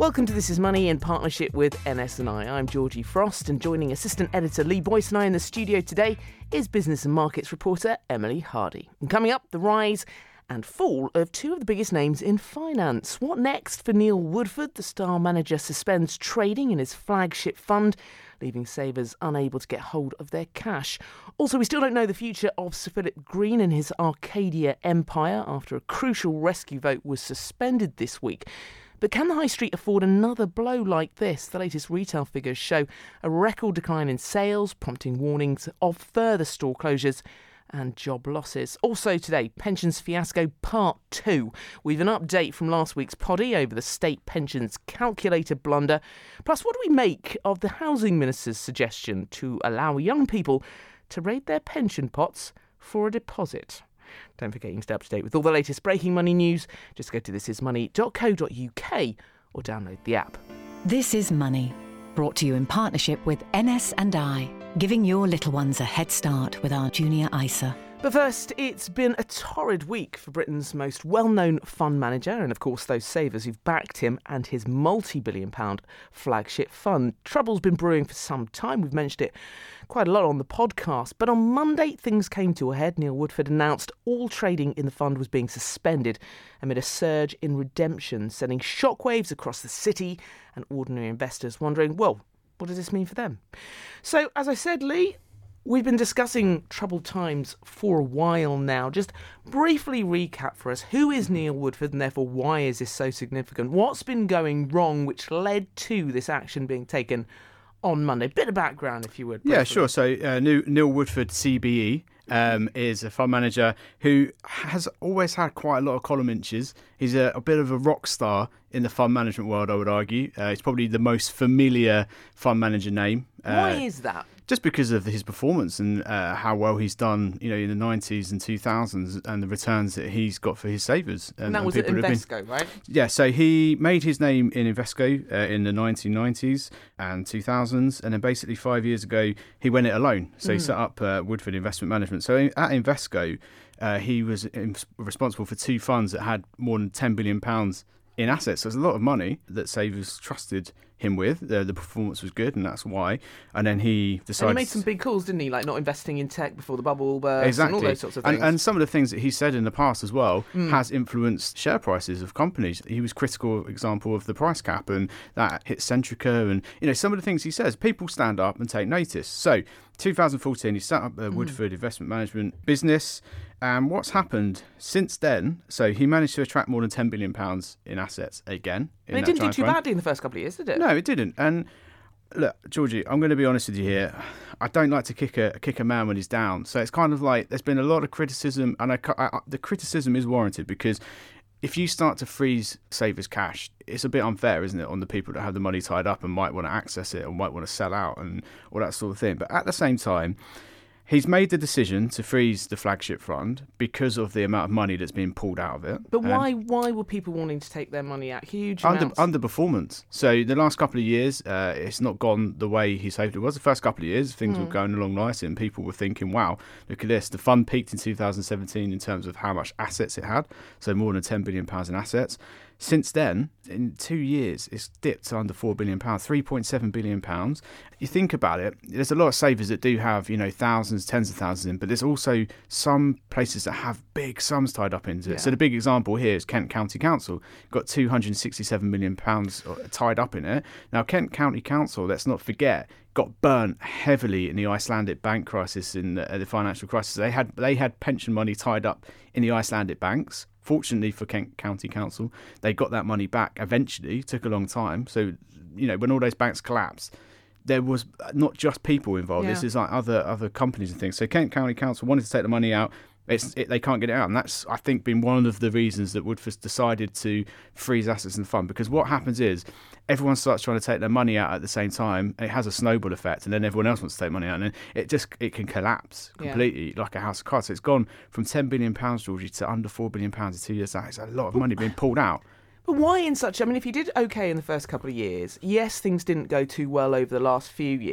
Welcome to This Is Money in partnership with NS&I. I'm Georgie Frost, and joining assistant editor Lee Boyce and I in the studio today is business and markets reporter Emily Hardy. And coming up, the rise and fall of two of the biggest names in finance. What next for Neil Woodford? The Star manager suspends trading in his flagship fund, leaving savers unable to get hold of their cash. Also, we still don't know the future of Sir Philip Green and his Arcadia empire after a crucial rescue vote was suspended this week. But can the High Street afford another blow like this? The latest retail figures show a record decline in sales, prompting warnings of further store closures and job losses. Also today, pensions fiasco part 2. We've an update from last week's poddy over the state pensions calculator blunder. Plus, what do we make of the housing minister's suggestion to allow young people to raid their pension pots for a deposit? Don't forget you can stay up to date with all the latest breaking money news. Just go to thisismoney.co.uk or download the app. This is Money, brought to you in partnership with NS&I, giving your little ones a head start with our Junior ISA. But first, it's been a torrid week for Britain's most well-known fund manager and, of course, those savers who've backed him and his multi-billion-pound flagship fund. Trouble's been brewing for some time. We've mentioned it quite a lot on the podcast. But on Monday, things came to a head. Neil Woodford announced all trading in the fund was being suspended amid a surge in redemption, sending shockwaves across the city and ordinary investors wondering, well, what does this mean for them? So, as I said, Lee, we've been discussing troubled times for a while now. Just briefly recap for us, who is Neil Woodford and therefore why is this so significant? What's been going wrong which led to this action being taken on Monday? Bit of background, if you would. Briefly. Yeah, sure. So Neil Woodford, CBE, is a fund manager who has always had quite a lot of column inches. He's a bit of a rock star in the fund management world, I would argue. He's probably the most familiar fund manager name. Why is that? Just because of his performance and how well he's done, in the 90s and 2000s and the returns that he's got for his savers. And that was at Invesco, right? Yeah, so he made his name in Invesco in the 1990s and 2000s, and then basically 5 years ago he went it alone. So he set up Woodford Investment Management. So at Invesco, he was responsible for two funds that had more than £10 billion in assets. So there's a lot of money that savers trusted him with. The performance was good, and that's why. And then he decided... And he made some big calls, didn't he? Like not investing in tech before the bubble burst. Exactly. And all those sorts of things. And some of the things that he said in the past as well has influenced share prices of companies. He was critical example of the price cap, and that hit Centrica. And, some of the things he says, people stand up and take notice. So 2014, he set up a Woodford Investment Management business. And what's happened since then, so he managed to attract more than £10 billion in assets again. And it didn't do too badly in the first couple of years, did it? No, it didn't. And look, Georgie, I'm going to be honest with you here. I don't like to kick a man when he's down. So it's kind of like there's been a lot of criticism, and the criticism is warranted because if you start to freeze savers' cash, it's a bit unfair, isn't it, on the people that have the money tied up and might want to access it or might want to sell out and all that sort of thing. But at the same time, he's made the decision to freeze the flagship fund because of the amount of money that's being pulled out of it. But why were people wanting to take their money out? Huge amounts? Underperformance. So the last couple of years, it's not gone the way he hoped it was. The first couple of years, things were going along nicely and people were thinking, wow, look at this. The fund peaked in 2017 in terms of how much assets it had. So more than £10 billion in assets. Since then, in 2 years, it's dipped to under £4 billion, £3.7 billion. You think about it, there's a lot of savers that do have, thousands, tens of thousands in, but there's also some places that have big sums tied up into it. So the big example here is Kent County Council. Got £267 million tied up in it. Now, Kent County Council, let's not forget, got burnt heavily in the Icelandic bank crisis, in the financial crisis. They had pension money tied up in the Icelandic banks. Fortunately for Kent County Council, they got that money back eventually. It took a long time. So, when all those banks collapsed, there was not just people involved. This is like other companies and things. So Kent County Council wanted to take the money out. They can't get it out. And that's, I think, been one of the reasons that Woodford decided to freeze assets in the fund. Because what happens is everyone starts trying to take their money out at the same time. And it has a snowball effect. And then everyone else wants to take money out. And then it can collapse completely like a house of cards. So it's gone from £10 billion, Georgie, to under £4 billion in 2 years. That is a lot of money being pulled out. But why in such... if he did okay in the first couple of years, yes, things didn't go too well over the last few years.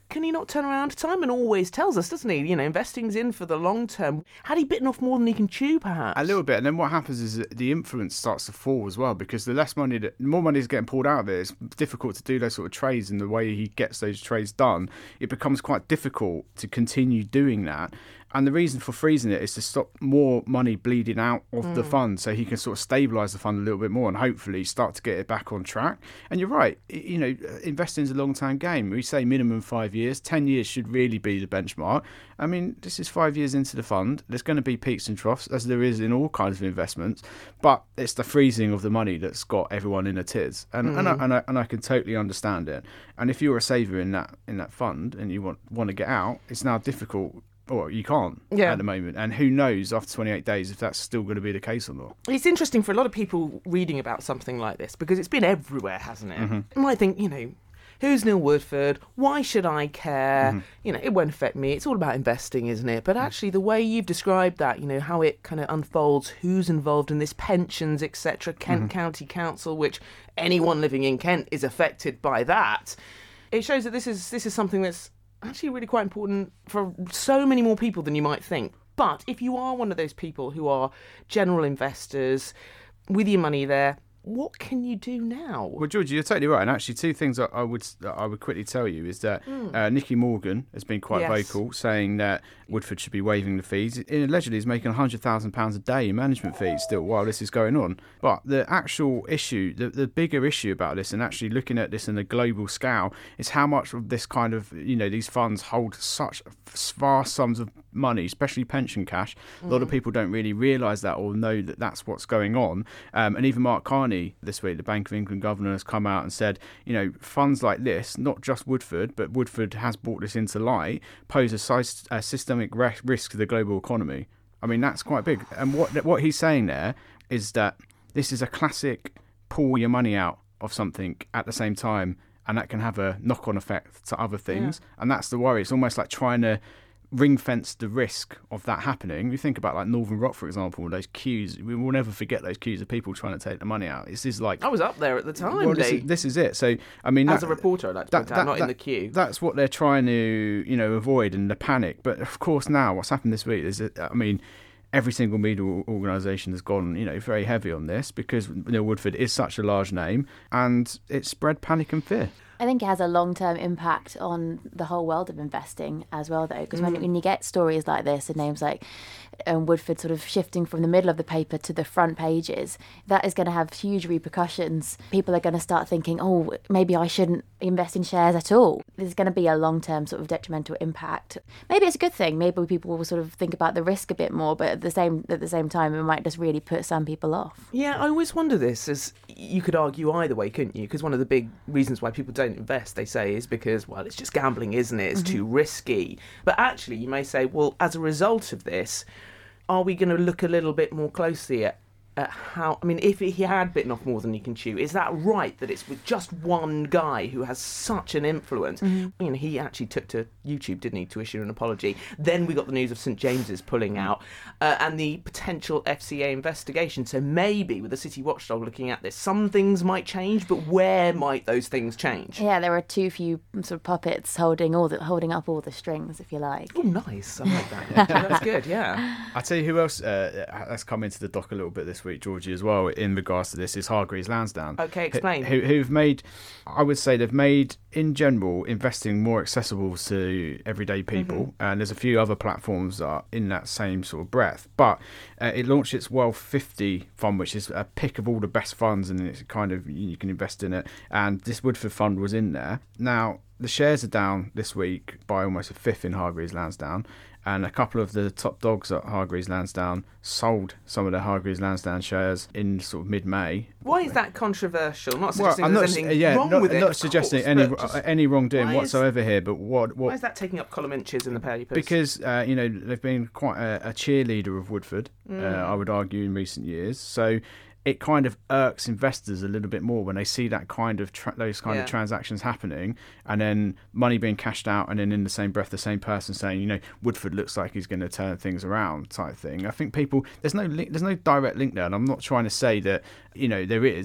Can he not turn around? Simon always tells us, doesn't he? You know, investing's in for the long term. Had he bitten off more than he can chew, perhaps? A little bit, and then what happens is that the influence starts to fall as well, because the more money is getting pulled out of it, it's difficult to do those sort of trades, and the way he gets those trades done, it becomes quite difficult to continue doing that. And the reason for freezing it is to stop more money bleeding out of the fund, so he can sort of stabilise the fund a little bit more and hopefully start to get it back on track. And you're right, you know, investing is a long-term game. We say minimum 5 years. 10 years should really be the benchmark. I mean, this is 5 years into the fund. There's going to be peaks and troughs, as there is in all kinds of investments, but it's the freezing of the money that's got everyone in a tiz. And I can totally understand it. And if you're a saver in that fund and you want to get out, it's now difficult. Or you can't at the moment. And who knows after 28 days if that's still going to be the case or not. It's interesting for a lot of people reading about something like this, because it's been everywhere, hasn't it? You might think, you know, who's Neil Woodford? Why should I care? You know, it won't affect me. It's all about investing, isn't it? But actually, the way you've described that, you know, how it kind of unfolds, who's involved in this, pensions, etc., Kent County Council, which anyone living in Kent is affected by that. It shows that this is something that's actually really quite important for so many more people than you might think. But if you are one of those people who are general investors with your money there, what can you do now? Well, Georgie, you're totally right. And actually, two things that I would quickly tell you is that Nicky Morgan has been quite vocal, saying that Woodford should be waiving the fees. Allegedly, he's making £100,000 a day in management fees still while this is going on. But the actual issue, the bigger issue about this, and actually looking at this in a global scale, is how much of this kind of, you know, these funds hold such vast sums of money, especially pension cash. A lot of people don't really realise that or know that that's what's going on. And even Mark Carney this week, the Bank of England governor, has come out and said, you know, funds like this, not just Woodford, but Woodford has brought this into light, pose a systemic risk to the global economy. I mean, that's quite big. And what he's saying there is that this is a classic pull your money out of something at the same time, and that can have a knock-on effect to other things. And that's the worry. It's almost like trying to ring fence the risk of that happening. You think about like Northern Rock, for example, those queues. We will never forget those queues of people trying to take the money out. This is like, I was up there at the time. Well, this is it. So I mean, as a reporter, I'd like to point out, not in the queue. That's what they're trying to, you know, avoid, and the panic. But of course, now what's happened this week is that, I mean, every single media organisation has gone, you know, very heavy on this because Neil Woodford is such a large name, and it's spread panic and fear. I think it has a long-term impact on the whole world of investing as well, though, because when you get stories like this and names like Woodford sort of shifting from the middle of the paper to the front pages, that is going to have huge repercussions. People are going to start thinking, oh, maybe I shouldn't invest in shares at all. There's going to be a long-term sort of detrimental impact. Maybe it's a good thing. Maybe people will sort of think about the risk a bit more, but at the same time, it might just really put some people off. Yeah, I always wonder this, as you could argue either way, couldn't you? Because one of the big reasons why people don't invest, they say, is because, well, it's just gambling, isn't it? It's too risky. But actually, you may say, well, as a result of this, are we going to look a little bit more closely at how, I mean, if he had bitten off more than he can chew, is that right that it's with just one guy who has such an influence? You know, he actually took to YouTube, didn't he, to issue an apology. Then we got the news of St James's pulling out and the potential FCA investigation. So maybe with the City Watchdog looking at this, some things might change, but where might those things change? Yeah, there are too few sort of puppets holding up all the strings, if you like. Oh, nice. I like that. Yeah. That's good, yeah. I'll tell you who else has come into the dock a little bit this week, Georgie, as well, in regards to this, is Hargreaves Lansdown. Okay, explain. Who've made, I would say they've made, in general, investing more accessible to everyday people. And there's a few other platforms that are in that same sort of breadth. But it launched its Wealth 50 fund, which is a pick of all the best funds, and it's kind of, you can invest in it. And this Woodford fund was in there. Now, the shares are down this week by almost a fifth in Hargreaves Lansdown. And a couple of the top dogs at Hargreaves Lansdown sold some of their Hargreaves Lansdown shares in sort of mid-May. Why is that controversial? Not suggesting I'm there's anything wrong with it. Not suggesting any wrongdoing whatsoever here, but what? Why is that taking up column inches in the papers? Because you know, they've been quite a cheerleader of Woodford, I would argue, in recent years. So it kind of irks investors a little bit more when they see that kind of those kind of transactions happening, and then money being cashed out, and then in the same breath the same person saying, you know, Woodford looks like he's going to turn things around, type thing. I think people, there's no direct link there, and I'm not trying to say that, you know, there is,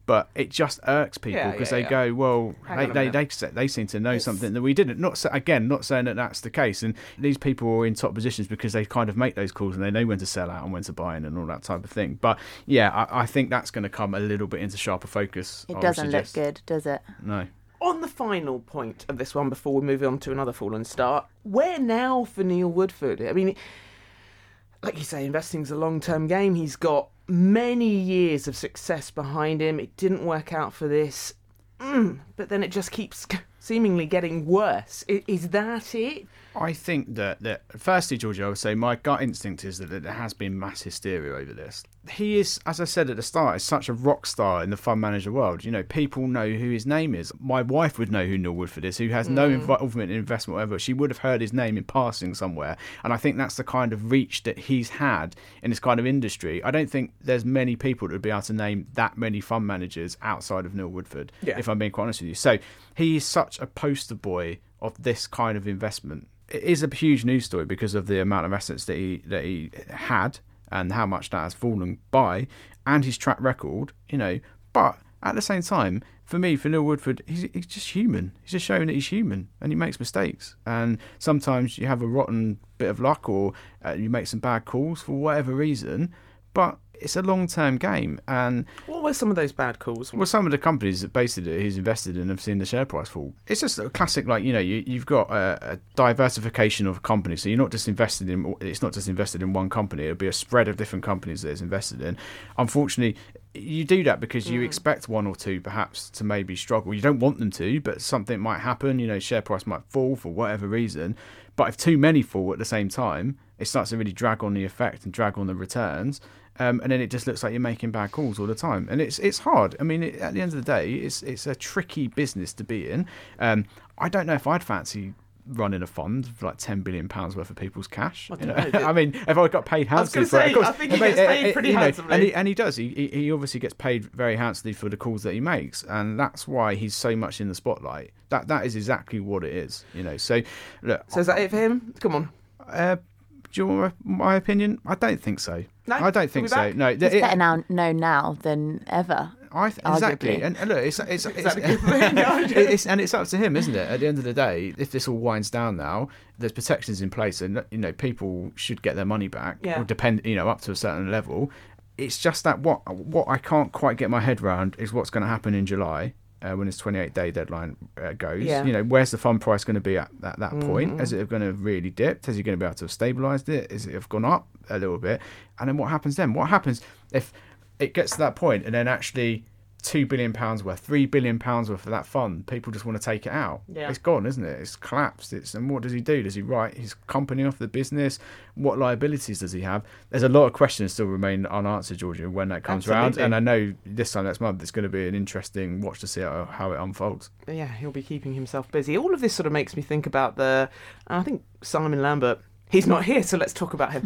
but it just irks people because they go, well, they seem to know something that we didn't. Not saying that that's the case, and these people are in top positions because they kind of make those calls and they know when to sell out and when to buy in and all that type of thing. But yeah, I think that's going to come a little bit into sharper focus. It doesn't look good, does it? No. On the final point of this one, before we move on to another fallen star, where now for Neil Woodford? I mean, like you say, investing's a long-term game. He's got many years of success behind him. It didn't work out for this, but then it just keeps seemingly getting worse. Is that it? I think that firstly, Georgie, I would say my gut instinct is that there has been mass hysteria over this. He is, as I said at the start, is such a rock star in the fund manager world. You know, people know who his name is. My wife would know who Neil Woodford is, who has no involvement in investment whatever. She would have heard his name in passing somewhere. And I think that's the kind of reach that he's had in this kind of industry. I don't think there's many people that would be able to name that many fund managers outside of Neil Woodford, if I'm being quite honest with you. So he is such a poster boy of this kind of investment. It is a huge news story because of the amount of assets that he had and how much that has fallen by, and his track record, you know. But at the same time, for me, for Neil Woodford, he's just human. He's just showing that he's human and he makes mistakes. And sometimes you have a rotten bit of luck or you make some bad calls for whatever reason. But it's a long-term game. And what were some of those bad calls? Well, some of the companies that basically he's invested in have seen the share price fall. It's just a classic, like, you know, you've got a diversification of companies. So you're not just invested in, it's not just invested in one company. It'll be a spread of different companies that it's invested in. Unfortunately, you do that because you expect one or two perhaps to maybe struggle. You don't want them to, but something might happen. You know, share price might fall for whatever reason. But if too many fall at the same time, it starts to really drag on the effect and drag on the returns. And then it just looks like you're making bad calls all the time. And it's hard. I mean, at the end of the day, it's a tricky business to be in. I don't know if I'd fancy running a fund for like £10 billion worth of people's cash. You know? I mean, if I got paid handsomely for it, of course, I think he gets paid pretty handsomely. And he does. He obviously gets paid very handsomely for the calls that he makes. And that's why he's so much in the spotlight. That is exactly what it is. You know. So, look. So is that it for him? Come on. Do you want my opinion? I don't think so. No, I don't think so. No, it's better now than ever. Exactly, and look, it's and it's up to him, isn't it? At the end of the day, if this all winds down now, there's protections in place, and you know people should get their money back, or depend, you know, up to a certain level. It's just that what I can't quite get my head around is what's going to happen in July. When this 28-day deadline goes, you know, where's the fund price going to be at that point? Is it going to really dip? Is he going to be able to have stabilised it? Is it have gone up a little bit? And then what happens then? What happens if it gets to that point and then actually £2 billion worth, £3 billion worth of that fund, people just want to take it out? It's gone, isn't it? It's collapsed. And what does he do? Does he write his company off the business? What liabilities does he have? There's a lot of questions still remain unanswered, Georgia, when that comes around. And I know this time next month it's going to be an interesting watch to see how it unfolds. Yeah, he'll be keeping himself busy. All of this sort of makes me think about I think Simon Lambert. He's not here, so let's talk about him.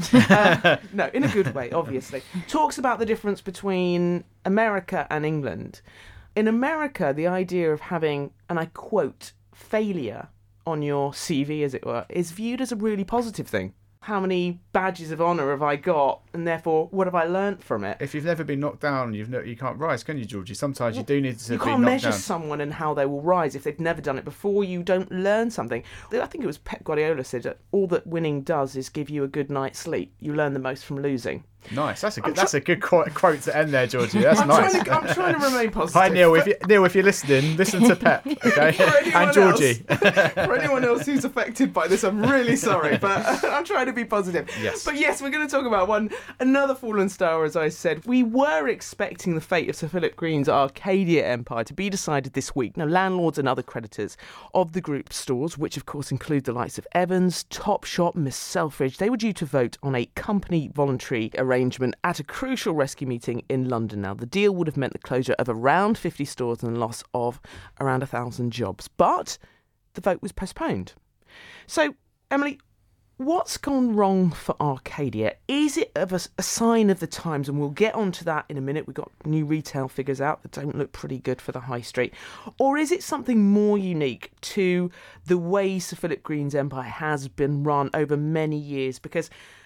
No, in a good way, obviously. Talks about the difference between America and England. In America, the idea of having, and I quote, failure on your CV, as it were, is viewed as a really positive thing. How many badges of honour have I got, and therefore, what have I learnt from it? If you've never been knocked down, you can't rise, can you, Georgie? Sometimes you do need to be knocked down. You can't measure someone and how they will rise if they've never done it before. You don't learn something. I think it was Pep Guardiola said that all that winning does is give you a good night's sleep. You learn the most from losing. Nice. That's a good quote to end there, Georgie. That's nice. I'm trying to remain positive. Hi, Neil. If you're listening, listen to Pep, okay? And Georgie. For anyone else who's affected by this, I'm really sorry, but I'm trying to be positive. Yes. But yes, we're going to talk about another fallen star, as I said. We were expecting the fate of Sir Philip Green's Arcadia empire to be decided this week. Now, landlords and other creditors of the group stores, which of course include the likes of Evans, Topshop, Miss Selfridge, they were due to vote on a company voluntary arrangement at a crucial rescue meeting in London. Now, the deal would have meant the closure of around 50 stores and the loss of around 1,000 jobs. But the vote was postponed. So, Emily, what's gone wrong for Arcadia? Is it a sign of the times? And we'll get onto that in a minute. We've got new retail figures out that don't look pretty good for the high street. Or is it something more unique to the way Sir Philip Green's empire has been run over many years? Because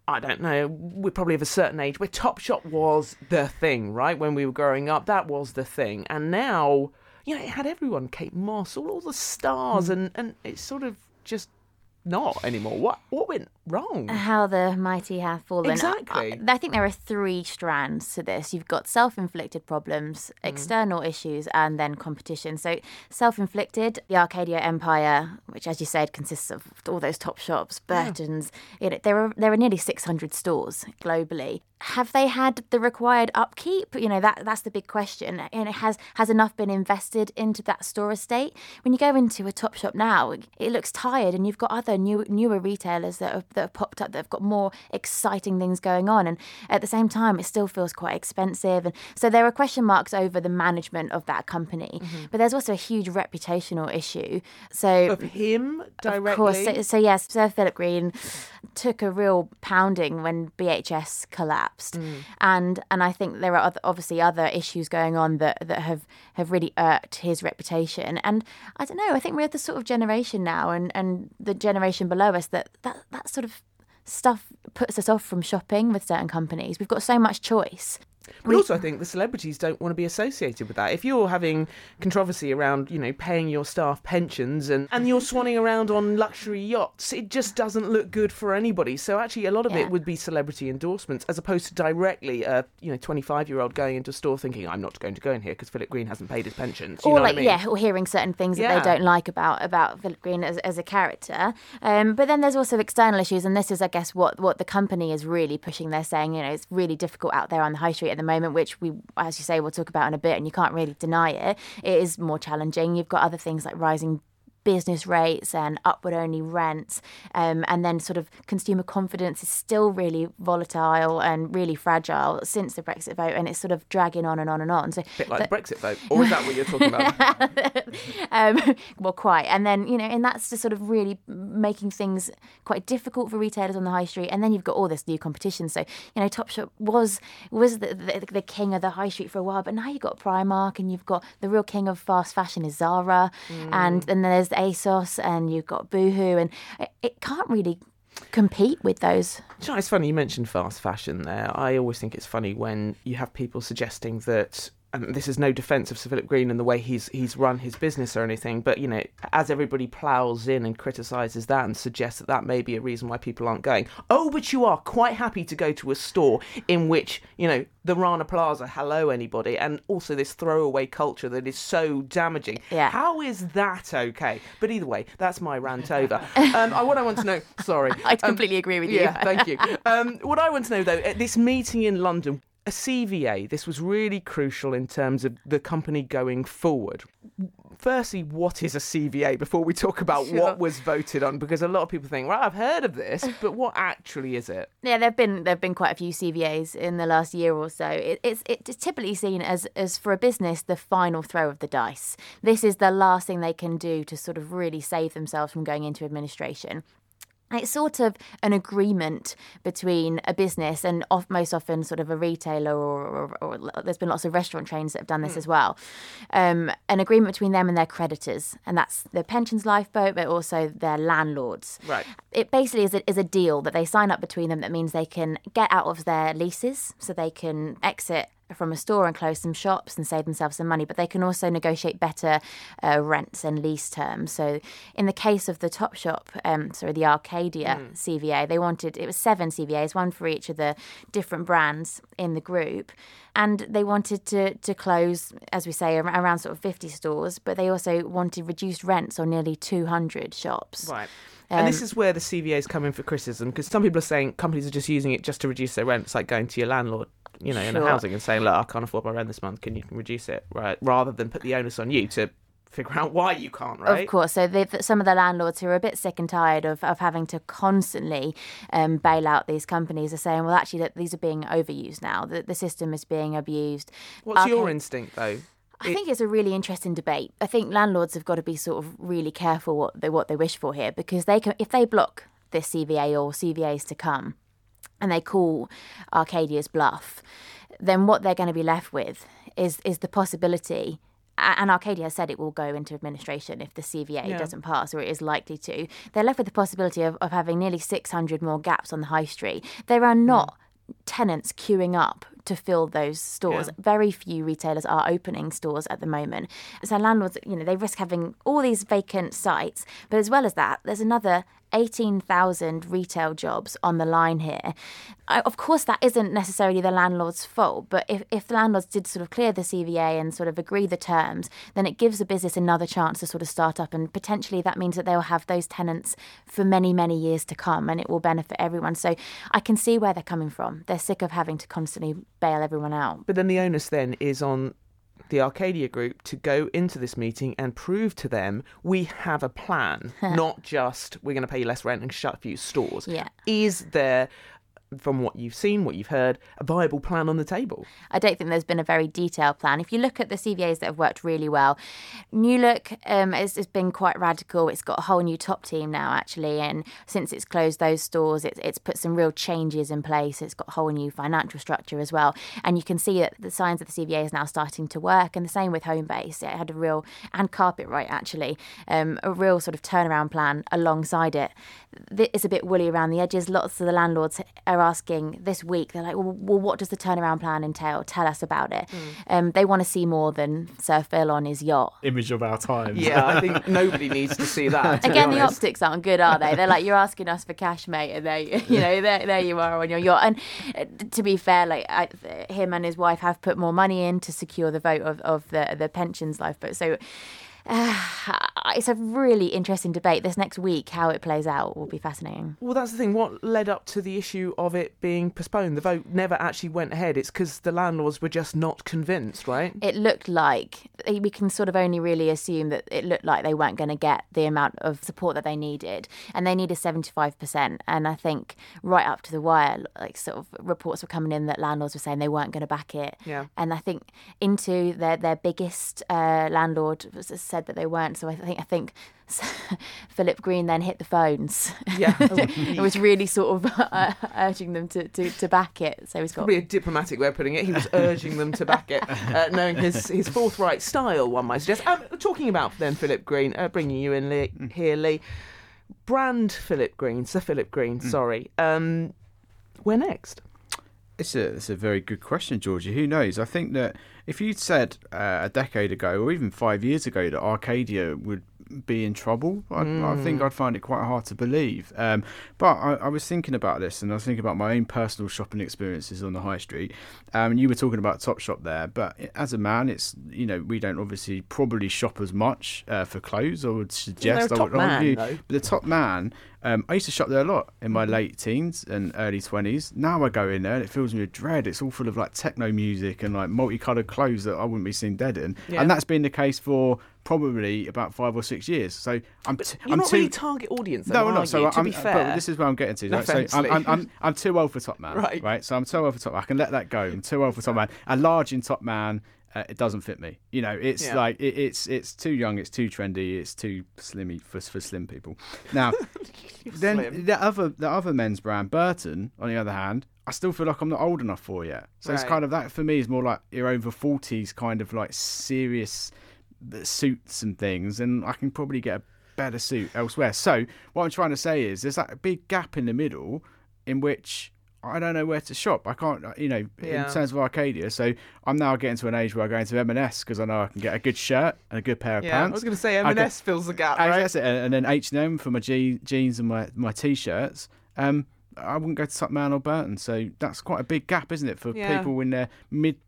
I don't know, we're probably of a certain age where Topshop was the thing, right? When we were growing up, that was the thing. And now, it had everyone, Kate Moss, all the stars, and it's sort of just not anymore. What went wrong? How the mighty hath fallen. Exactly. I think there are 3 strands to this. You've got self-inflicted problems, external issues, and then competition. So self-inflicted, the Arcadia empire, which, as you said, consists of all those Topshops, Burtons. There are nearly 600 stores globally. Have they had the required upkeep? That's the big question. And has enough been invested into that store estate? When you go into a Topshop now, it looks tired, and you've got other newer retailers that have popped up that have got more exciting things going on, and at the same time it still feels quite expensive, and so there are question marks over the management of that company. But there's also a huge reputational issue. So of him directly, of course. So yes, Sir Philip Green took a real pounding when BHS collapsed, and I think there are obviously other issues going on that have really irked his reputation. And I don't know, I think we're the sort of generation now, and the generation below us that sort of stuff puts us off from shopping with certain companies. We've got so much choice. But also, I think the celebrities don't want to be associated with that. If you're having controversy around, paying your staff pensions and you're swanning around on luxury yachts, it just doesn't look good for anybody. So actually, a lot of it would be celebrity endorsements, as opposed to directly a 25-year-old going into a store thinking, I'm not going to go in here because Philip Green hasn't paid his pensions. You know what I mean? Or hearing certain things that they don't like about Philip Green as a character. But then there's also external issues, and this is, I guess, what the company is really pushing. They're saying, it's really difficult out there on the high street at the moment, which we, as you say, we'll talk about in a bit, and you can't really deny it. It is more challenging. You've got other things like rising business rates and upward-only rents, and then sort of consumer confidence is still really volatile and really fragile since the Brexit vote, and it's sort of dragging on and on and on. So, a bit like the Brexit vote, or is that what you're talking about? Well, quite. And then, and that's just sort of really making things quite difficult for retailers on the high street. And then you've got all this new competition. So, Topshop was the king of the high street for a while, but now you've got Primark, and you've got the real king of fast fashion is Zara, and then there's ASOS, and you've got Boohoo, and it can't really compete with those. It's funny you mentioned fast fashion there. I always think it's funny when you have people suggesting that, and this is no defence of Sir Philip Green and the way he's run his business or anything, but, as everybody ploughs in and criticises that and suggests that may be a reason why people aren't going, oh, but you are quite happy to go to a store in which, the Rana Plaza, hello anybody, and also this throwaway culture that is so damaging. Yeah. How is that okay? But either way, that's my rant over. What I want to know, sorry. I completely agree with you. Yeah, thank you. What I want to know, though, at this meeting in London, a CVA, this was really crucial in terms of the company going forward. Firstly, what is a CVA before we talk about what was voted on? Because a lot of people think, well, I've heard of this, but what actually is it? Yeah, there've been quite a few CVAs in the last year or so. It's typically seen as for a business the final throw of the dice. This is the last thing they can do to sort of really save themselves from going into administration. It's sort of an agreement between a business and most often sort of a retailer or there's been lots of restaurant chains that have done this as well. An agreement between them and their creditors, and that's their pensions lifeboat, but also their landlords. Right. It basically is a deal that they sign up between them that means they can get out of their leases, so they can exit from a store and close some shops and save themselves some money, but they can also negotiate better rents and lease terms. So in the case of the Topshop, the Arcadia CVA, it was 7 CVAs, one for each of the different brands in the group. And they wanted to close, as we say, around sort of 50 stores, but they also wanted reduced rents on nearly 200 shops. Right. And this is where the CVAs come in for criticism, because some people are saying companies are just using it just to reduce their rents, like going to your landlord, in a housing and saying, look, I can't afford my rent this month, can you reduce it, right? Rather than put the onus on you to figure out why you can't, right? Of course. So some of the landlords who are a bit sick and tired of having to constantly bail out these companies are saying, well, actually, that these are being overused now. The system is being abused. What's your instinct, though? I think it's a really interesting debate. I think landlords have got to be sort of really careful what they wish for here, because if they block this CVA or CVAs to come, and they call Arcadia's bluff, then what they're going to be left with is the possibility and Arcadia has said it will go into administration if the CVA doesn't pass, or it is likely to. They're left with the possibility of having nearly 600 more gaps on the high street. There are not tenants queuing up to fill those stores. Very few retailers are opening stores at the moment. So landlords, they risk having all these vacant sites. But as well as that, there's another 18,000 retail jobs on the line here. Of course, that isn't necessarily the landlord's fault, but if the landlords did sort of clear the CVA and sort of agree the terms, then it gives the business another chance to sort of start up, and potentially that means that they'll have those tenants for many, many years to come, and it will benefit everyone. So I can see where they're coming from. They're sick of having to constantly bail everyone out. But then the onus then is on the Arcadia Group to go into this meeting and prove to them we have a plan, not just we're going to pay you less rent and shut a few stores. Yeah. Is there, from what you've seen, what you've heard, a viable plan on the table? I don't think there's been a very detailed plan. If you look at the CVAs that have worked really well, New Look has been quite radical. It's got a whole new top team now, actually, and since it's closed those stores, it's put some real changes in place. It's got a whole new financial structure as well, and you can see that the signs of the CVA is now starting to work, and the same with Homebase. It had a real, and Carpetright actually, a real sort of turnaround plan alongside it. It's a bit woolly around the edges. Lots of the landlords are asking this week, they're like, well, what does the turnaround plan entail? Tell us about it. They want to see more than Sir Phil on his yacht. Image of our times. Yeah, I think nobody needs to see that. Again, the optics aren't good, are they? They're like, you're asking us for cash, mate, and there you are on your yacht. And to be fair, him and his wife have put more money in to secure the vote of the pensions lifeboat. So it's a really interesting debate. This next week, how it plays out will be fascinating. Well, that's the thing. What led up to the issue of it being postponed? The vote never actually went ahead. It's because the landlords were just not convinced, right? It looked like, we can sort of only really assume that it looked like they weren't going to get the amount of support that they needed. And they needed 75%. And I think right up to the wire, sort of reports were coming in that landlords were saying they weren't going to back it. Yeah. And I think Into their biggest landlord said that they weren't. So I think Philip Green then hit the phones. Yeah. It was really sort of urging them to back it. So he's got probably a diplomatic way of putting it. He was urging them to back it, knowing his forthright style, one might suggest. Talking about then Philip Green, bringing you in here, Lee. Brand Philip Green, Sir Philip Green, sorry. Where next? It's a very good question, Georgie. Who knows? I think that if you'd said a decade ago or even 5 years ago that Arcadia would be in trouble, I think I'd find it quite hard to believe. But I was thinking about this, and I was thinking about my own personal shopping experiences on the high street. You were talking about Topshop there, but as a man, it's we don't obviously probably shop as much for clothes. I would suggest. But the top man. I used to shop there a lot in my late teens and early 20s. Now I go in there and it fills me with dread. It's all full of techno music and multicoloured clothes that I wouldn't be seen dead in. Yeah. And that's been the case for probably about 5 or 6 years. So you're not really target audience, though, no. So to be fair, but this is where I'm getting to. No, right? So I'm too old for Top Man, right? So I'm too old for Top Man. I can let that go. I'm too old for Top Man. And large in Top Man. It doesn't fit me. It's it's too young, it's too trendy, it's too slimmy for slim people. Now, then the other men's brand, Burton, on the other hand, I still feel like I'm not old enough for yet. So it's kind of that for me is more like your over 40s kind of serious suits and things, and I can probably get a better suit elsewhere. So what I'm trying to say is there's that big gap in the middle in which I don't know where to shop. I can't, in terms of Arcadia. So I'm now getting to an age where I go into M&S because I know I can get a good shirt and a good pair of pants. I was going to say M&S fills the gap, right? That's it. And then H&M for my jeans and my T-shirts. I wouldn't go to Top Man or Burton. So that's quite a big gap, isn't it, for people in their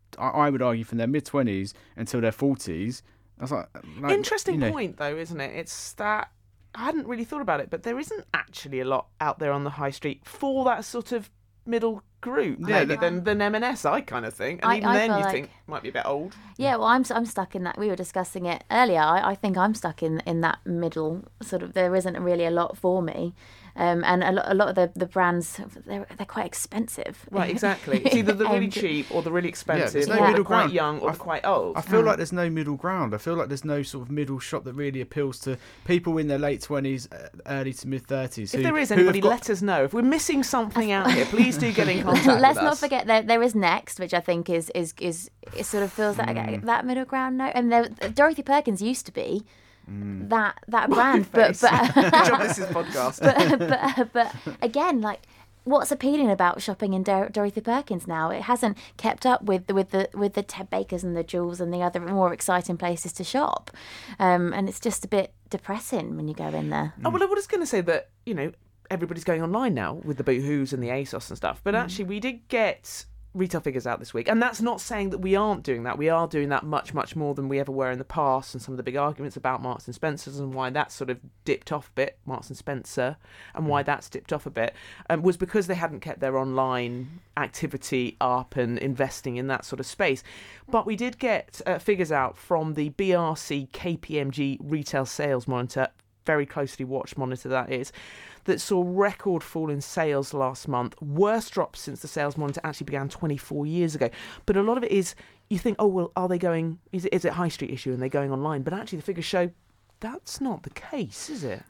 I would argue from their mid-20s until their 40s. That's interesting point, though, isn't it? It's that I hadn't really thought about it, but there isn't actually a lot out there on the high street for that sort of middle group than M&S, I kind of think. And even then you think might be a bit old. Yeah, well, I'm stuck in that. We were discussing it earlier. I think I'm stuck in that middle sort of. There isn't really a lot for me. And a lot of the brands, they're quite expensive. Right, exactly. It's either the really cheap or the really expensive. There's no middle ground. Quite young or quite old. I feel like there's no middle ground. I feel like there's no sort of middle shop that really appeals to people in their late 20s, early to mid 30s. If there is anybody, let us know. If we're missing something out here, please do get in contact with us. Let's not forget there is Next, which I think is it sort of feels like that middle ground note. And Dorothy Perkins used to be that brand, but good job this is podcast. but again, like, what's appealing about shopping in Dorothy Perkins now? It hasn't kept up with the Ted Bakers and the Joules and the other more exciting places to shop, and it's just a bit depressing when you go in there. Oh, well, I was going to say that, you know, everybody's going online now with the Boohoo's and the ASOS and stuff, but actually we did get retail figures out this week, and that's not saying that we aren't doing that. We are doing that much more than we ever were in the past, and some of the big arguments about Marks and Spencer's and why that sort of dipped off a bit, Marks and Spencer, and why that's dipped off a bit, was because they hadn't kept their online activity up and investing in that sort of space. But we did get figures out from the BRC KPMG Retail Sales Monitor, very closely watched monitor that is, that saw record fall in sales last month, worst drop since the sales monitor actually began 24 years ago. But a lot of it is, you think, oh, well, are they going, is it high street issue and they're going online? But actually the figures show that's not the case, is it?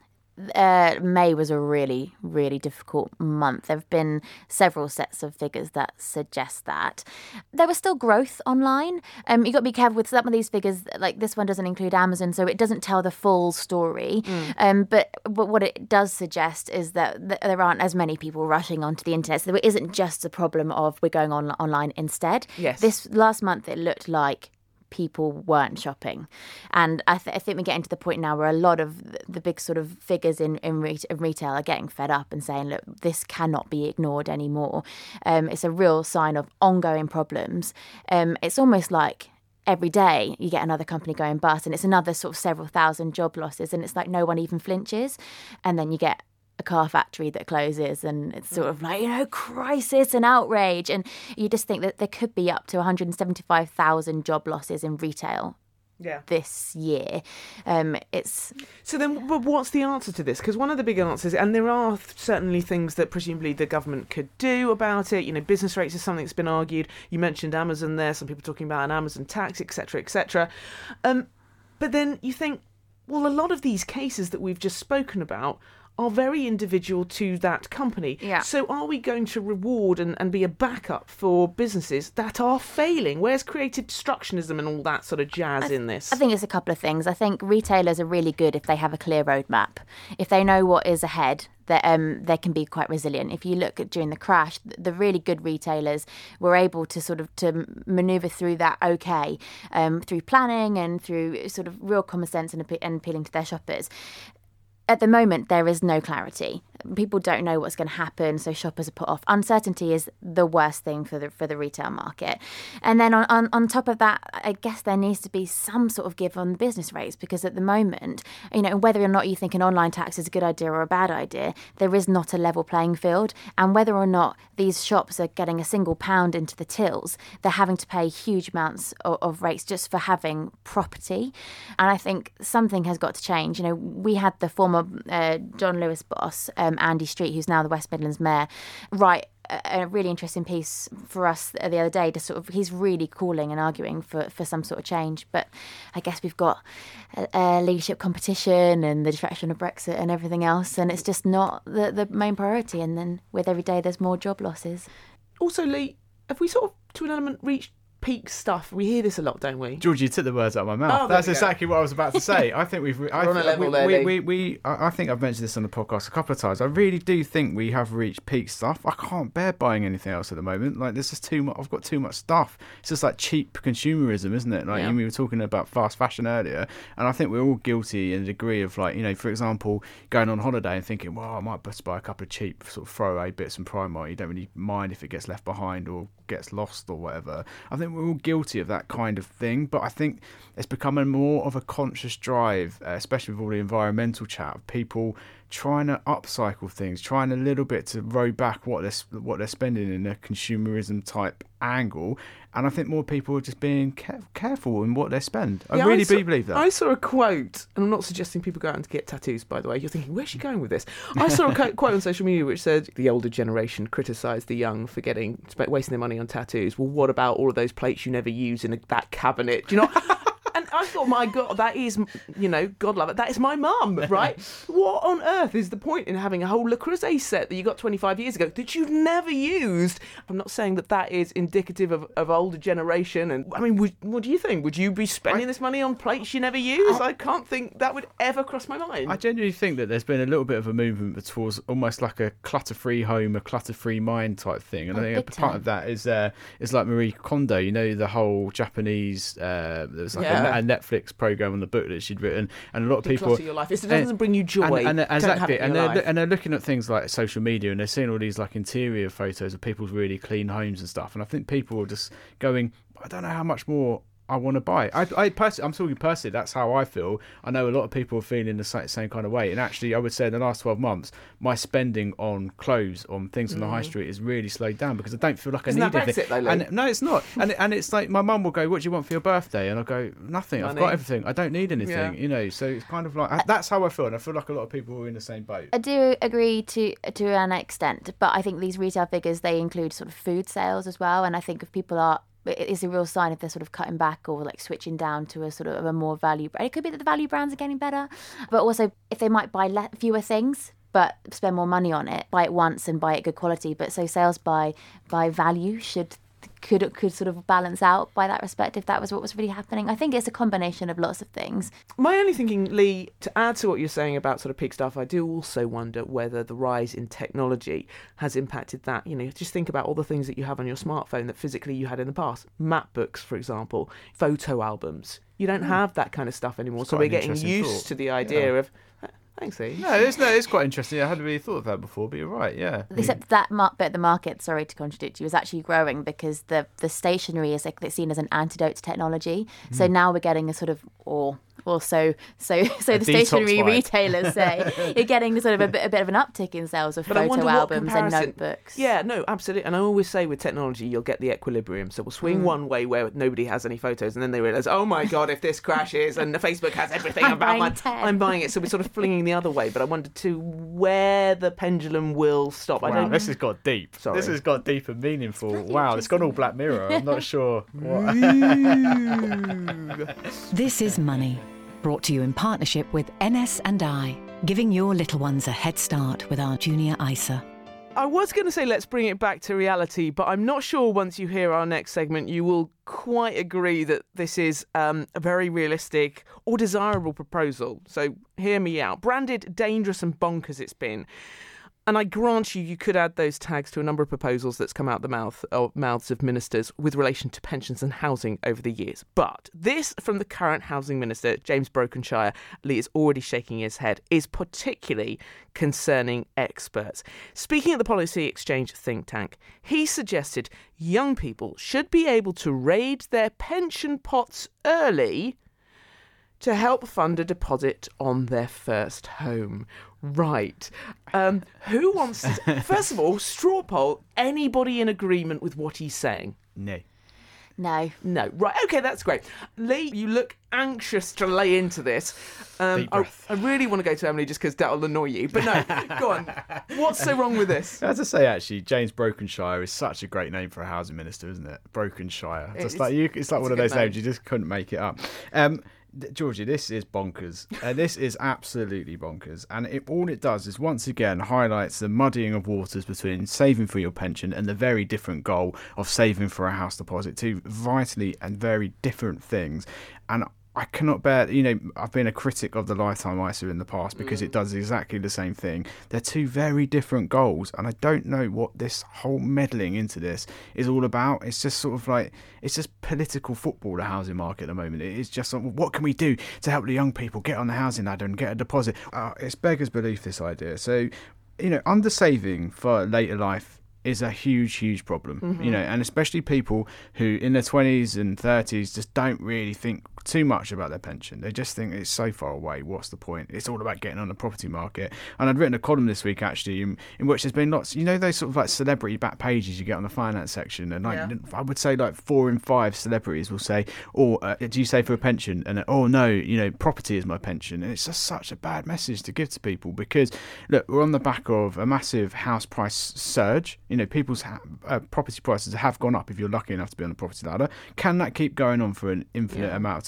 May was a really, really difficult month. There have been several sets of figures that suggest that. There was still growth online. You've got to be careful with some of these figures. Like, this one doesn't include Amazon, so it doesn't tell the full story. But what it does suggest is that there aren't as many people rushing onto the internet. So there isn't just a problem of we're going online instead. Yes. This last month, it looked like people weren't shopping, and I think we're getting to the point now where a lot of the big sort of figures in retail are getting fed up and saying, look, this cannot be ignored anymore. It's a real sign of ongoing problems. It's almost like every day you get another company going bust, and it's another sort of several thousand job losses, and it's like no one even flinches. And then you get a car factory that closes, and it's sort of like, you know, crisis and outrage, and you just think that there could be up to 175,000 job losses in retail this year. So then, but what's the answer to this? Because one of the big answers, and there are certainly things that presumably the government could do about it, you know, business rates is something that's been argued. You mentioned Amazon there, some people talking about an Amazon tax, etc., etc. But then you think, well, a lot of these cases that we've just spoken about are very individual to that company. Yeah. So are we going to reward and be a backup for businesses that are failing? Where's creative destructionism and all that sort of jazz in this? I think it's a couple of things. I think retailers are really good if they have a clear roadmap. If they know what is ahead, they can be quite resilient. If you look at during the crash, the really good retailers were able to sort of to manoeuvre through that through planning and through sort of real common sense and appealing to their shoppers. At the moment, there is no clarity. People don't know what's going to happen, so shoppers are put off. Uncertainty is the worst thing for the retail market. And then on top of that, I guess there needs to be some sort of give on the business rates, because at the moment, you know, whether or not you think an online tax is a good idea or a bad idea, there is not a level playing field. And whether or not these shops are getting a single pound into the tills, they're having to pay huge amounts of rates just for having property. And I think something has got to change. You know, we had the former John Lewis boss, Andy Street, who's now the West Midlands mayor, write a really interesting piece for us the other day. To sort of, he's really calling and arguing for some sort of change. But I guess we've got a leadership competition and the distraction of Brexit and everything else, and it's just not the main priority. And then with every day, there's more job losses. Also, Lee, have we sort of, to an element, reached peak stuff? We hear this a lot, don't we? George, you took the words out of my mouth. That's exactly what I was about to say. I think I think I've mentioned this on the podcast a couple of times. I really do think we have reached peak stuff. I can't bear buying anything else at the moment. Like, there's just too much. I've got too much stuff. It's just like cheap consumerism, isn't it? Like, we were talking about fast fashion earlier, and I think we're all guilty in a degree of, like, you know, for example, going on holiday and thinking, well, I might just buy a couple of cheap sort of throwaway bits from Primark. You don't really mind if it gets left behind or gets lost or whatever. I think we're all guilty of that kind of thing, but I think it's becoming more of a conscious drive, especially with all the environmental chat, of people trying to upcycle things, trying a little bit to row back what they're spending in a consumerism type angle. And I think more people are just being careful in what they spend. I really do believe that. I saw a quote, and I'm not suggesting people go out and get tattoos, by the way. You're thinking, where's she going with this? I saw a quote on social media which said the older generation criticised the young for wasting their money on tattoos. Well, what about all of those plates you never use in that cabinet? Do you know? I thought, my God, that is, God love it, that is my mum, right? What on earth is the point in having a whole Le Creuset set that you got 25 years ago that you've never used? I'm not saying that is indicative of older generation. And I mean, what do you think? Would you be spending this money on plates you never use? I can't think that would ever cross my mind. I genuinely think that there's been a little bit of a movement towards almost like a clutter-free home, a clutter-free mind type thing. And I think part of that is like Marie Kondo, the whole Japanese, there was like a Netflix program on the book that she'd written, and a lot of people... Declutter your life. If it doesn't bring you joy, exactly. And they're looking at things like social media, and they're seeing all these like interior photos of people's really clean homes and stuff. And I think people are just going, I don't know how much more I want to buy. I'm talking personally, that's how I feel. I know a lot of people are feeling the same kind of way. And actually, I would say in the last 12 months, my spending on clothes, on things on the high street is really slowed down because I don't feel like I need anything. No, it's not. And it's like my mum will go, what do you want for your birthday? And I'll go, nothing. Money. I've got everything. I don't need anything, So it's kind of like, that's how I feel. And I feel like a lot of people are in the same boat. I do agree to an extent, but I think these retail figures, they include sort of food sales as well. And I think if people are, it is a real sign if they're sort of cutting back or like switching down to a sort of a more value brand. It could be that the value brands are getting better, but also if they might buy fewer things but spend more money on it, buy it once and buy it good quality. But so sales by value could sort of balance out by that respect if that was what was really happening. I think it's a combination of lots of things. My only thinking, Lee, to add to what you're saying about sort of peak stuff, I do also wonder whether the rise in technology has impacted that. Just think about all the things that you have on your smartphone that physically you had in the past. Map books, for example, photo albums. You don't have that kind of stuff anymore. So we're getting used to the idea of... Thanks, Lee. No, it's quite interesting. I hadn't really thought of that before, but you're right, yeah. Except that bit of the market, sorry to contradict you, is actually growing because the stationery is seen as an antidote to technology. So now we're getting a sort of... So the stationery retailers say you're getting sort of a bit of an uptick in sales of photo albums and notebooks. Yeah, no, absolutely. And I always say with technology, you'll get the equilibrium. So we'll swing one way where nobody has any photos, and then they realise, oh my God, if this crashes and the Facebook has everything about I'm buying it. So we're sort of flinging the other way. But I wonder too where the pendulum will stop. Wow, this has got deep. Sorry. This has got deep and meaningful. Wow, it's gone all Black Mirror. I'm not sure. This is Money. Brought to you in partnership with NS&I, giving your little ones a head start with our Junior ISA. I was going to say let's bring it back to reality, but I'm not sure once you hear our next segment you will quite agree that this is a very realistic or desirable proposal. So hear me out. Branded dangerous and bonkers it's been. And I grant you could add those tags to a number of proposals that's come out the mouths of ministers with relation to pensions and housing over the years. But this from the current housing minister, James Brokenshire, Lee is already shaking his head, is particularly concerning experts. Speaking at the Policy Exchange think tank, he suggested young people should be able to raid their pension pots early to help fund a deposit on their first home. Right. Who wants to... First of all, straw poll, anybody in agreement with what he's saying? No. No. Right, okay, that's great. Lee, you look anxious to lay into this. Deep breath. I really want to go to Emily just because that'll annoy you. But no, go on. What's so wrong with this? As I say, actually, James Brokenshire is such a great name for a housing minister, isn't it? Brokenshire. It's like one of those names you just couldn't make it up. Georgie, this is bonkers. This is absolutely bonkers. And all it does is once again highlights the muddying of waters between saving for your pension and the very different goal of saving for a house deposit. Two vitally and very different things. And I cannot bear, I've been a critic of the Lifetime ISA in the past because it does exactly the same thing. They're two very different goals, and I don't know what this whole meddling into this is all about. It's just sort of like, it's just political football, the housing market at the moment. It's just like, what can we do to help the young people get on the housing ladder and get a deposit? It's beggars belief, this idea. So, undersaving for later life is a huge problem, and especially people who in their 20s and 30s just don't really think too much about their pension. They just think it's so far away. What's the point? It's all about getting on the property market. And I'd written a column this week actually in which there's been lots, those sort of like celebrity back pages you get on the finance section, and I would say like 4 in 5 celebrities will say, do you save for a pension? And oh no, property is my pension. And it's just such a bad message to give to people because look, we're on the back of a massive house price surge. People's property prices have gone up if you're lucky enough to be on the property ladder. Can that keep going on for an infinite amount of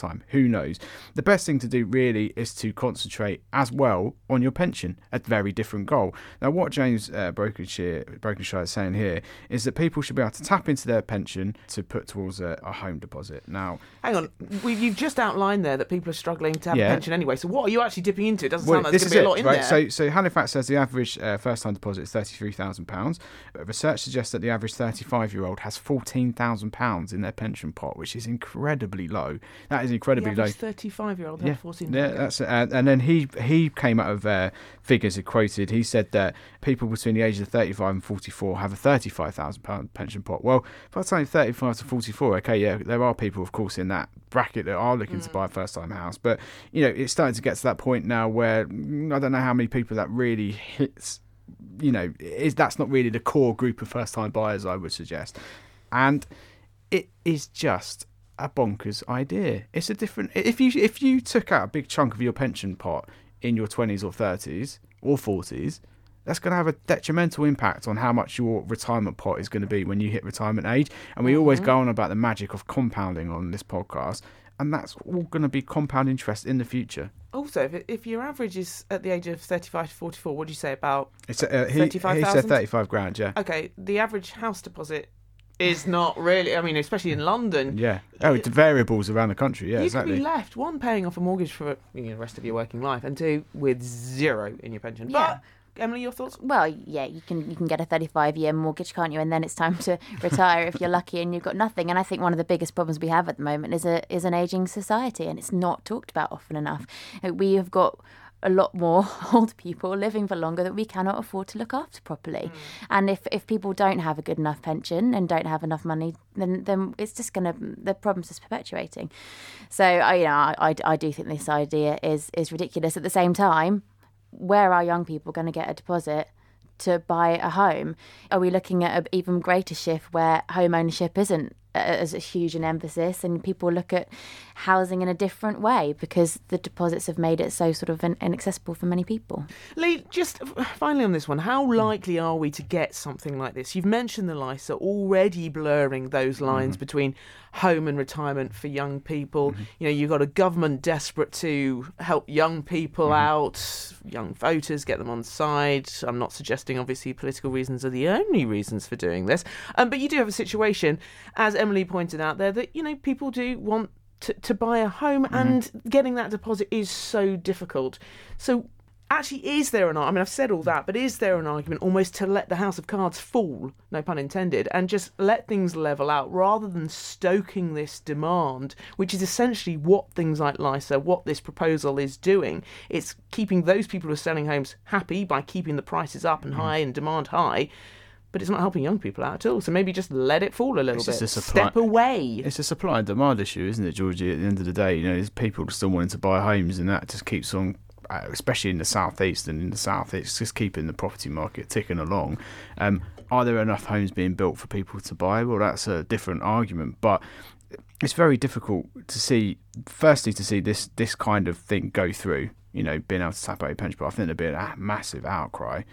time. Who knows? The best thing to do really is to concentrate as well on your pension, a very different goal. Now, what James Brokenshire is saying here is that people should be able to tap into their pension to put towards a home deposit. Now, hang on, you've just outlined there that people are struggling to have a pension anyway. So what are you actually dipping into? It doesn't sound like there's going to be a lot in there. So Halifax says the average first-time deposit is £33,000. Research suggests that the average 35-year-old has £14,000 in their pension pot, which is incredibly low. That is incredibly low. The average 35-year-old has £14,000. Yeah, that's and then he came out of figures he quoted. He said that people between the ages of 35 and 44 have a £35,000 pension pot. Well, if I say 35 to 44, okay, yeah, there are people, of course, in that bracket that are looking to buy a first-time house. But, it's starting to get to that point now where I don't know how many people that really hits, that's not really the core group of first-time buyers, I would suggest. And it is just a bonkers idea. It's a different... If you took out a big chunk of your pension pot in your 20s or 30s or 40s, that's going to have a detrimental impact on how much your retirement pot is going to be when you hit retirement age. And we always go on about the magic of compounding on this podcast, and that's all going to be compound interest in the future. Also, if your average is at the age of 35 to 44, what do you say about 35,000? He said 35 grand, yeah. Okay, the average house deposit is not really, especially in London. Yeah. Oh, it's variables around the country, yeah, exactly. You could be left, one, paying off a mortgage for the rest of your working life, and two, with zero in your pension. Yeah. But, Emily, your thoughts? Well, yeah, you can get a 35-year mortgage, can't you? And then it's time to retire if you're lucky and you've got nothing. And I think one of the biggest problems we have at the moment is an ageing society, and it's not talked about often enough. We have got a lot more old people living for longer that we cannot afford to look after properly. And if people don't have a good enough pension and don't have enough money, then it's just the problem's just perpetuating. So I do think this idea is ridiculous. At the same time, where are young people going to get a deposit to buy a home? Are we looking at an even greater shift where home ownership isn't as a huge an emphasis, and people look at housing in a different way because the deposits have made it so sort of inaccessible for many people? Lee, just finally on this one, how likely are we to get something like this? You've mentioned the LISA already blurring those lines between home and retirement for young people. You've got a government desperate to help young people out, young voters, get them on side. I'm not suggesting, obviously, political reasons are the only reasons for doing this. But you do have a situation, as Emily pointed out there, that, people do want to buy a home, and getting that deposit is so difficult. So actually, is there an argument? I've said all that, but is there an argument almost to let the house of cards fall, no pun intended, and just let things level out rather than stoking this demand, which is essentially what things like LISA, what this proposal is doing? It's keeping those people who are selling homes happy by keeping the prices up and high and demand high, but it's not helping young people out at all. So maybe just let it fall a little bit. Step away. It's a supply and demand issue, isn't it, Georgie? At the end of the day, there's people still wanting to buy homes, and that just keeps on, especially in the southeast and in the south, it's just keeping the property market ticking along. Are there enough homes being built for people to buy? Well, that's a different argument, but it's very difficult to see. Firstly, to see this kind of thing go through. Being able to tap out your pension, but I think there'd be a massive outcry.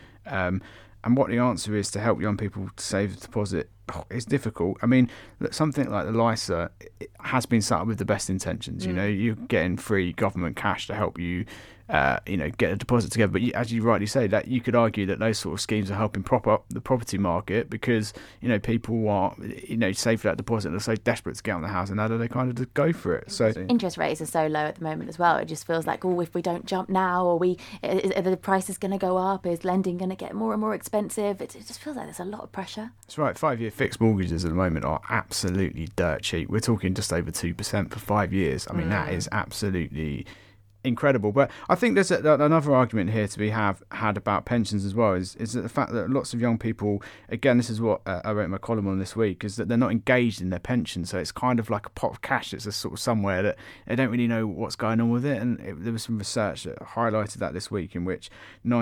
And what the answer is to help young people to save the deposit, it's difficult. Something like the LISA has been set up with the best intentions. You're getting free government cash to help you, get a deposit together. But as you rightly say, that you could argue that those sort of schemes are helping prop up the property market because, people are, save that deposit and they're so desperate to get on the house, and how do they kind of go for it? So interest rates are so low at the moment as well. It just feels like, if we don't jump now, or are the price is going to go up? Is lending going to get more and more expensive? It just feels like there's a lot of pressure. That's right. 5-year fixed mortgages at the moment are absolutely dirt cheap. We're talking just over 2% for 5 years. That is absolutely incredible. But I think there's another argument here to be had about pensions as well, is that the fact that lots of young people, again, this is what I wrote in my column on this week, is that they're not engaged in their pension. So it's kind of like a pot of cash that's sort of somewhere that they don't really know what's going on with it. And there was some research that highlighted that this week, in which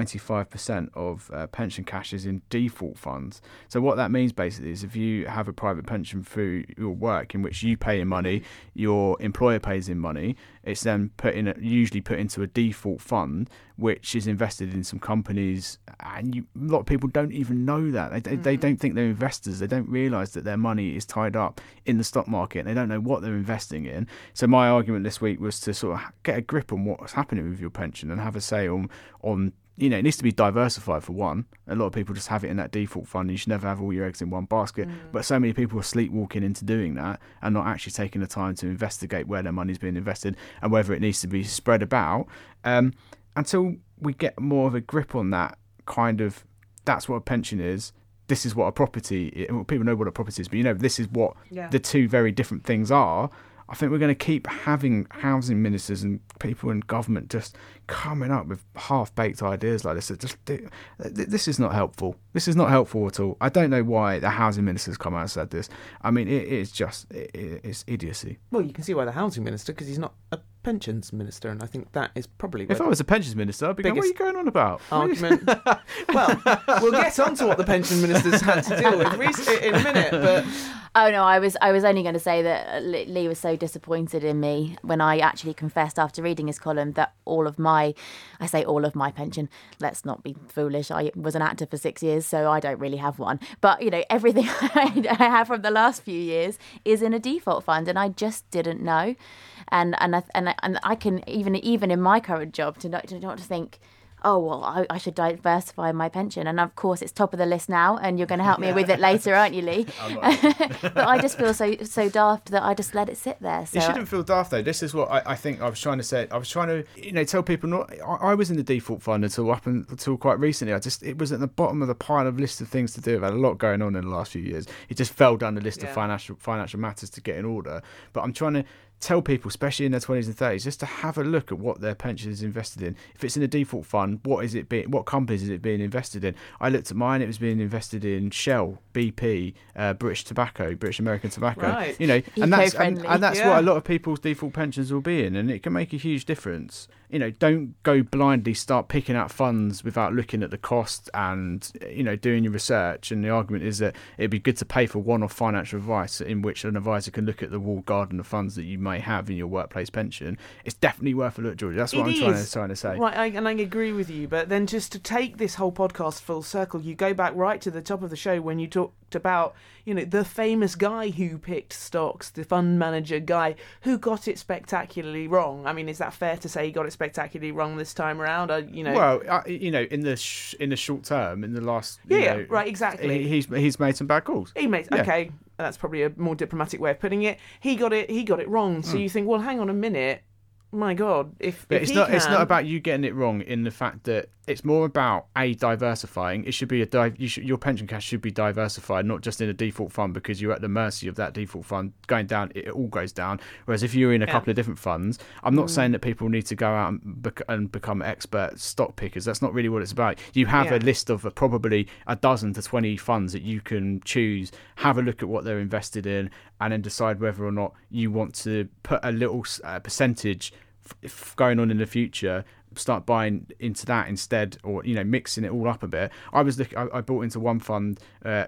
95% of pension cash is in default funds. So what that means basically is if you have a private pension through your work in which you pay in money, your employer pays in money, it's then put in usually usually put into a default fund, which is invested in some companies, and a lot of people don't even know that. They don't think they're investors. They don't realise that their money is tied up in the stock market, and they don't know what they're investing in. So my argument this week was to sort of get a grip on what's happening with your pension and have a say on it needs to be diversified for one. A lot of people just have it in that default fund. You should never have all your eggs in one basket. But so many people are sleepwalking into doing that and not actually taking the time to investigate where their money's being invested and whether it needs to be spread about. Until we get more of a grip on that kind of, that's what a pension is. This is what a property is. Well, people know what a property is, but this is what the two very different things are. I think we're going to keep having housing ministers and people in government just coming up with half-baked ideas like this. This is not helpful. This is not helpful at all. I don't know why the housing minister's come out and said this. I mean, it's idiocy. Well, you can see why the housing minister, because he's not a pensions minister, and I think that is probably... If I was a pensions minister, I'd be going, what are you going on about? Argument. Well, we'll get on to what the pension ministers had to deal with in a minute, but... Oh no, I was only going to say that Lee was so disappointed in me when I actually confessed after reading his column that all of my pension, let's not be foolish, I was an actor for 6 years, so I don't really have one. But, everything I have from the last few years is in a default fund, and I just didn't know. And I can, even in my current job, to not think, oh, well, I should diversify my pension. And of course, it's top of the list now, and you're going to help me with it later, aren't you, Lee? But I just feel so daft that I just let it sit there. So you shouldn't feel daft, though. This is what I think I was trying to say. I was trying to, tell people I was in the default fund until quite recently. It was at the bottom of the pile of list of things to do. I've had a lot going on in the last few years. It just fell down the list of financial matters to get in order. But I'm trying to tell people, especially in their 20s and 30s, just to have a look at what their pension is invested in. If it's in a default fund, what companies is it being invested in? I looked at mine; it was being invested in Shell, BP, British American Tobacco. Right. And that's what a lot of people's default pensions will be in, and it can make a huge difference. Don't go blindly start picking out funds without looking at the cost and doing your research. And the argument is that it'd be good to pay for one-off financial advice in which an advisor can look at the walled garden of funds that you may have in your workplace pension. It's definitely worth a look, George. That's what I'm trying to say. Right, I agree with you. But then just to take this whole podcast full circle, you go back right to the top of the show when you talked about the famous guy who picked stocks, the fund manager guy who got it spectacularly wrong. I mean, is that fair to say he got it spectacularly wrong this time around? Well, in the short term, in the last right, exactly. He's made some bad calls. Okay, that's probably a more diplomatic way of putting it. He got it wrong. So you think, well, hang on a minute. My God, it's not about you getting it wrong in the fact that it's more about diversifying. It should be your pension cash should be diversified, not just in a default fund, because you're at the mercy of that default fund going down. It all goes down. Whereas if you're in a couple of different funds, I'm not saying that people need to go out and become expert stock pickers. That's not really what it's about. You have a list of probably a dozen to 20 funds that you can choose. Have a look at what they're invested in, and then decide whether or not you want to put a little percentage going on in the future, start buying into that instead, or mixing it all up a bit. I bought into one fund.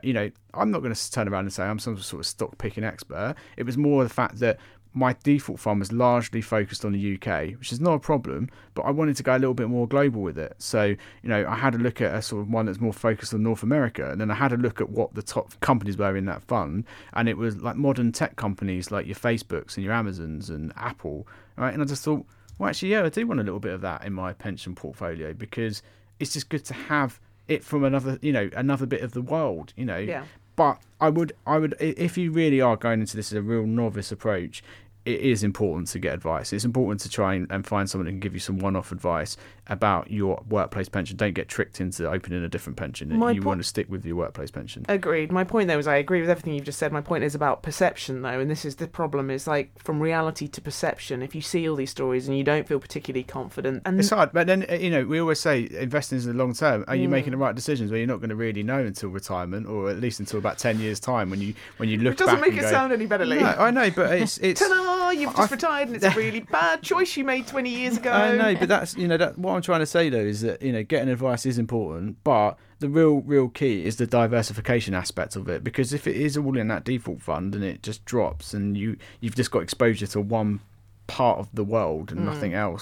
I'm not going to turn around and say I'm some sort of stock picking expert. It was more the fact that my default fund was largely focused on the UK, which is not a problem, but I wanted to go a little bit more global with it. So, I had a look at a sort of one that's more focused on North America, and then I had a look at what the top companies were in that fund, and it was like modern tech companies like your Facebooks and your Amazons and Apple, right? And I just thought, well, actually, I do want a little bit of that in my pension portfolio, because it's just good to have it from another bit of the world, Yeah. But I would, if you really are going into this as a real novice approach, it is important to get advice. It's important to try and find someone who can give you some one-off advice about your workplace pension. Don't get tricked into opening a different pension. You want to stick with your workplace pension. Agreed. My point, though, is I agree with everything you've just said. My point is about perception, though, and this is the problem, is like from reality to perception. If you see all these stories and you don't feel particularly confident... and it's hard, but then, we always say investing is the long term. Are you making the right decisions where you're not going to really know until retirement, or at least until about 10 years' time when you look back? It doesn't make it sound any better, Lee. No, I know, but it's ta-da! You've just retired, and it's a really bad choice you made 20 years ago. I know, but that's what I'm trying to say though is that getting advice is important, but the real key is the diversification aspect of it, because if it is all in that default fund and it just drops and you've just got exposure to one part of the world and nothing else,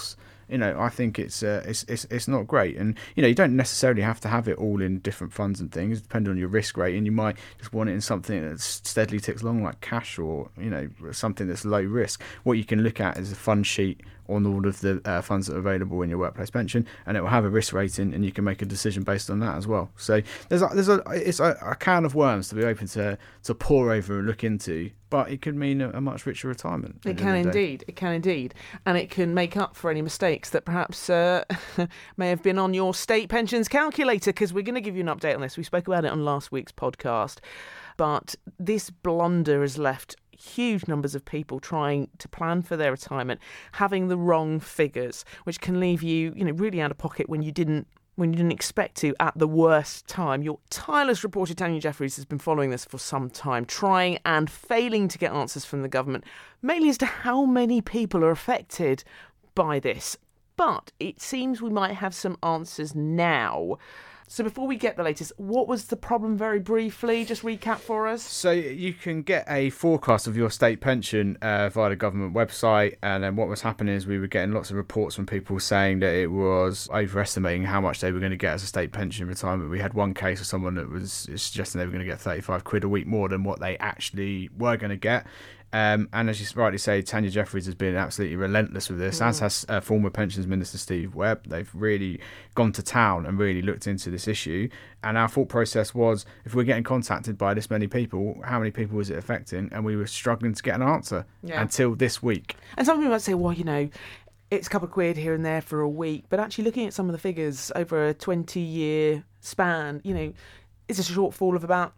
I think it's not great. And you don't necessarily have to have it all in different funds and things, depending on your risk rating. You might just want it in something that steadily ticks along, like cash, or something that's low risk. What you can look at is a fund sheet on all of the funds that are available in your workplace pension, and it will have a risk rating, and you can make a decision based on that as well. So it's a can of worms to be open to pour over and look into, but it could mean a much richer retirement. It can indeed, and it can make up for any mistakes that perhaps may have been on your state pensions calculator, because we're going to give you an update on this. We spoke about it on last week's podcast, but this blunder has left huge numbers of people trying to plan for their retirement having the wrong figures, which can leave you, really out of pocket when you didn't expect to at the worst time. Your tireless reporter Tanya Jeffries has been following this for some time, trying and failing to get answers from the government, mainly as to how many people are affected by this. But it seems we might have some answers now. So before we get the latest, what was the problem, very briefly? Just recap for us. So you can get a forecast of your state pension via the government website, and then what was happening is we were getting lots of reports from people saying that it was overestimating how much they were going to get as a state pension in retirement. We had one case of someone that was suggesting they were going to get 35 quid a week more than what they actually were going to get. And as you rightly say, Tanya Jeffries has been absolutely relentless with this, as has former Pensions Minister Steve Webb. They've really gone to town and really looked into this issue. And our thought process was, if we're getting contacted by this many people, how many people was it affecting? And we were struggling to get an answer until this week. And some people might say, well, it's a couple of quid here and there for a week. But actually looking at some of the figures over a 20-year span, it's a shortfall of about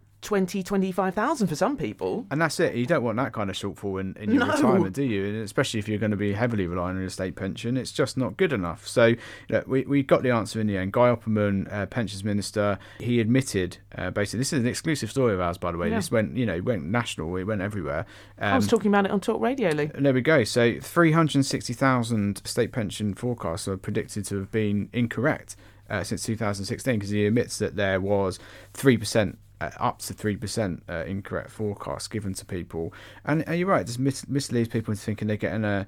25,000 for some people. And that's it. You don't want that kind of shortfall in your retirement, do you? And especially if you're going to be heavily relying on your state pension, it's just not good enough. So we got the answer in the end. Guy Opperman, Pensions Minister, he admitted, basically, this is an exclusive story of ours, by the way. Yeah. This went national, it went everywhere. I was talking about it on Talk Radio, Lee. There we go. So 360,000 state pension forecasts are predicted to have been incorrect since 2016, because he admits that there was 3%. Up to 3% incorrect forecasts given to people, and you're right, this misleads people into thinking they're getting a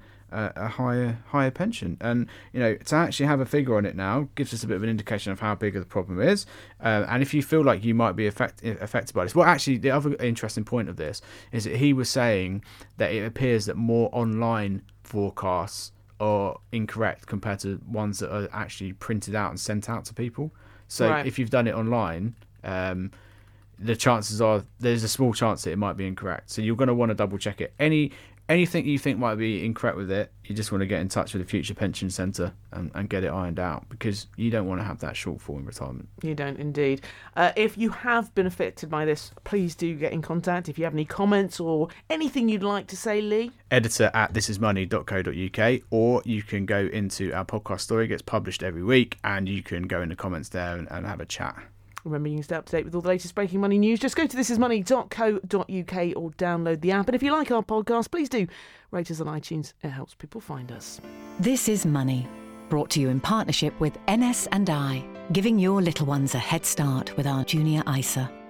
higher pension. And to actually have a figure on it now gives us a bit of an indication of how big the problem is. And if you feel like you might be affected by this, well, actually, the other interesting point of this is that he was saying that it appears that more online forecasts are incorrect compared to ones that are actually printed out and sent out to people. So if you've done it online, the chances are there's a small chance that it might be incorrect. So you're going to want to double check it. Anything you think might be incorrect with it, you just want to get in touch with the Future Pension Centre and get it ironed out, because you don't want to have that shortfall in retirement. You don't indeed. If you have been affected by this, please do get in contact. If you have any comments or anything you'd like to say, Lee. editor@thisismoney.co.uk, or you can go into our podcast story. It gets published every week, and you can go in the comments there and have a chat. Remember, you can stay up to date with all the latest breaking money news. Just go to thisismoney.co.uk or download the app. And if you like our podcast, please do rate us on iTunes. It helps people find us. This is Money, brought to you in partnership with NS&I, giving your little ones a head start with our Junior ISA.